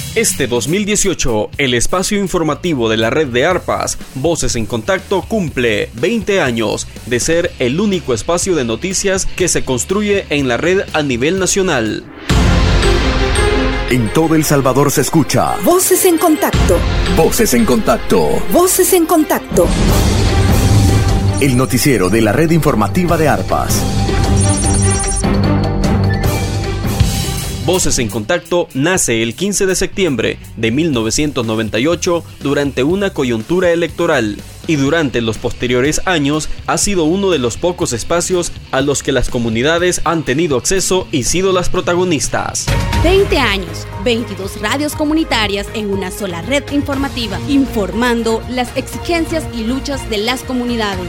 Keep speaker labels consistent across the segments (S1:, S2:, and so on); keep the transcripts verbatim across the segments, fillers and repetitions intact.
S1: Este dos mil dieciocho, el espacio informativo de la red de ARPAS, Voces en Contacto, cumple veinte años de ser el único espacio de noticias que se construye en la red a nivel nacional.
S2: En todo El Salvador se escucha
S3: Voces en Contacto.
S2: Voces en Contacto.
S3: Voces en Contacto.
S2: El noticiero de la red informativa de ARPAS.
S1: Voces en Contacto nace el quince de septiembre de mil novecientos noventa y ocho durante una coyuntura electoral y durante los posteriores años ha sido uno de los pocos espacios a los que las comunidades han tenido acceso y sido las protagonistas.
S4: veinte años, veintidós radios comunitarias en una sola red informativa, informando las exigencias y luchas de las comunidades.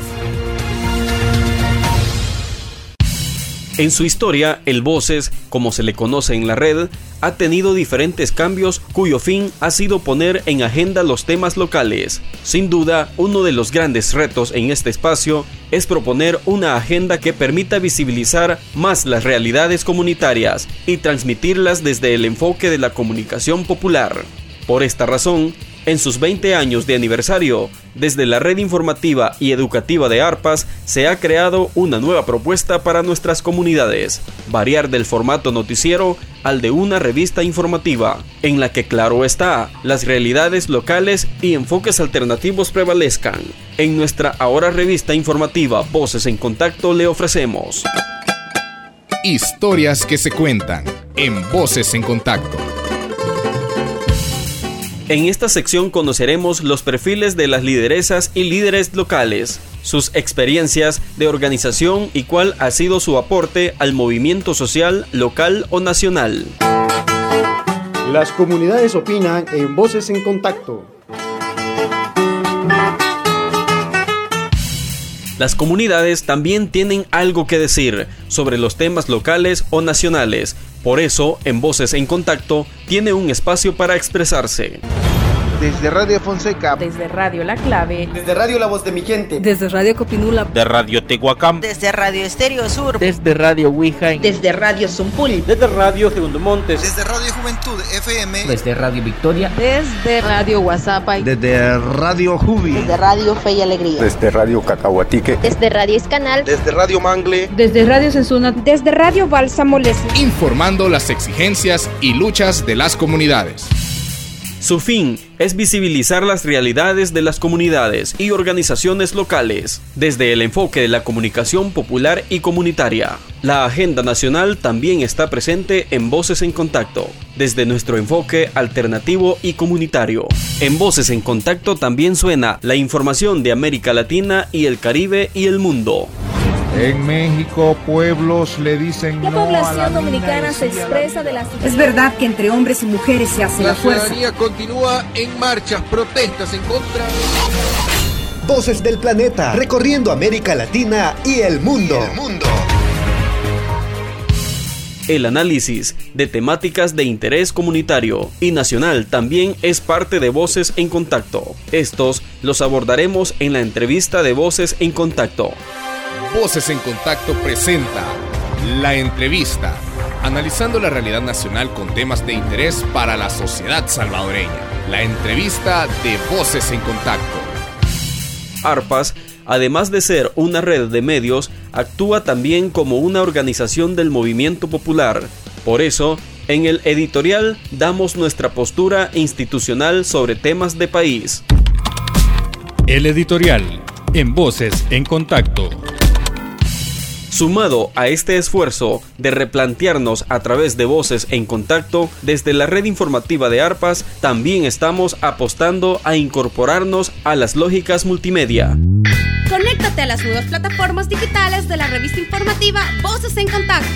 S1: En su historia, el Voces, como se le conoce en la red, ha tenido diferentes cambios cuyo fin ha sido poner en agenda los temas locales. Sin duda, uno de los grandes retos en este espacio es proponer una agenda que permita visibilizar más las realidades comunitarias y transmitirlas desde el enfoque de la comunicación popular. Por esta razón, en sus veinte años de aniversario, desde la red informativa y educativa de ARPAS se ha creado una nueva propuesta para nuestras comunidades, variar del formato noticiero al de una revista informativa, en la que claro está, las realidades locales y enfoques alternativos prevalezcan. En nuestra ahora revista informativa Voces en Contacto le ofrecemos
S5: historias que se cuentan en Voces en Contacto.
S1: En esta sección conoceremos los perfiles de las lideresas y líderes locales, sus experiencias de organización y cuál ha sido su aporte al movimiento social local o nacional.
S6: Las comunidades opinan en Voces en Contacto.
S1: Las comunidades también tienen algo que decir sobre los temas locales o nacionales. Por eso, en Voces en Contacto, tiene un espacio para expresarse.
S7: Desde Radio Fonseca,
S8: desde Radio La Clave,
S9: desde Radio La Voz de mi Gente,
S8: desde Radio Copinula,
S10: de Radio Tehuacán,
S11: desde Radio Estéreo Sur,
S12: desde Radio Ouija,
S11: desde Radio Zumpul,
S13: desde Radio Segundo Montes,
S14: desde Radio Juventud F M,
S15: desde Radio Victoria,
S8: desde Radio Guasapa,
S7: desde Radio Jubi,
S11: desde Radio Fe y Alegría,
S16: desde Radio Cacahuatique,
S11: desde Radio Escanal,
S17: desde Radio Mangle,
S8: desde Radio Sensuna,
S18: desde Radio Bálsamo Leslie,
S5: informando las exigencias y luchas de las comunidades.
S1: Su fin es visibilizar las realidades de las comunidades y organizaciones locales, desde el enfoque de la comunicación popular y comunitaria. La agenda nacional también está presente en Voces en Contacto, desde nuestro enfoque alternativo y comunitario. En Voces en Contacto también suena la información de América Latina y el Caribe y el mundo.
S19: En México, pueblos le dicen
S20: la
S19: no
S20: población
S19: a la
S20: dominicana se expresa de la
S18: Es verdad que entre hombres y mujeres se hace la,
S17: la
S18: fuerza.
S17: La ciudadanía continúa en marchas, protestas en contra.
S2: Voces del planeta, recorriendo América Latina y el mundo.
S17: Y el mundo.
S1: El análisis de temáticas de interés comunitario y nacional también es parte de Voces en Contacto. Estos los abordaremos en la entrevista de Voces en Contacto.
S5: Voces en Contacto presenta La Entrevista, analizando la realidad nacional con temas de interés para la sociedad salvadoreña. La entrevista de Voces en Contacto.
S1: ARPAS, además de ser una red de medios, actúa también como una organización del movimiento popular. Por eso, en el editorial damos nuestra postura institucional sobre temas de país.
S21: El editorial en Voces en Contacto.
S1: Sumado a este esfuerzo de replantearnos a través de Voces en Contacto, desde la red informativa de ARPAS, también estamos apostando a incorporarnos a las lógicas multimedia.
S4: Conéctate a las nuevas plataformas digitales de la revista informativa Voces en Contacto.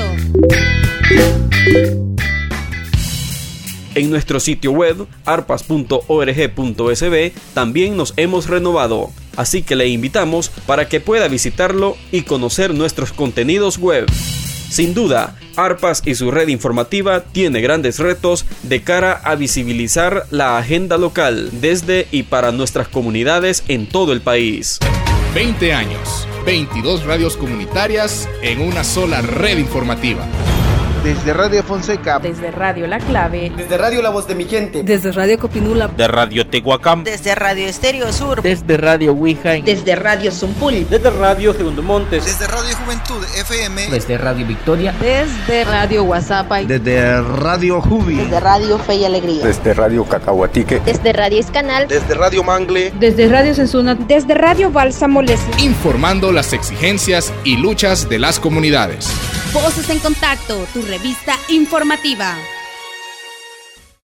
S1: En nuestro sitio web, arpas punto org punto es be, también nos hemos renovado, así que le invitamos para que pueda visitarlo y conocer nuestros contenidos web. Sin duda, ARPAS y su red informativa tiene grandes retos de cara a visibilizar la agenda local desde y para nuestras comunidades en todo el país.
S5: veinte años, veintidós radios comunitarias en una sola red informativa.
S7: Desde Radio Fonseca.
S8: Desde Radio La Clave.
S9: Desde Radio La Voz de Mi Gente.
S8: Desde Radio Copinula.
S10: De Radio Tehuacán.
S11: Desde Radio Estéreo Sur.
S12: Desde Radio Ouija.
S11: Desde Radio Zumpul.
S13: Desde Radio Segundo Montes.
S14: Desde Radio Juventud F M.
S15: Desde Radio Victoria.
S8: Desde Radio WhatsApp.
S7: Desde Radio Jubi.
S11: Desde Radio Fe y Alegría.
S16: Desde Radio Cacahuatique.
S11: Desde Radio Escanal.
S16: Desde Radio Mangle.
S8: Desde Radio Sensuna.
S18: Desde Radio Bálsamo Leslie.
S5: Informando las exigencias y luchas de las comunidades.
S4: Voces en Contacto, tu revista informativa.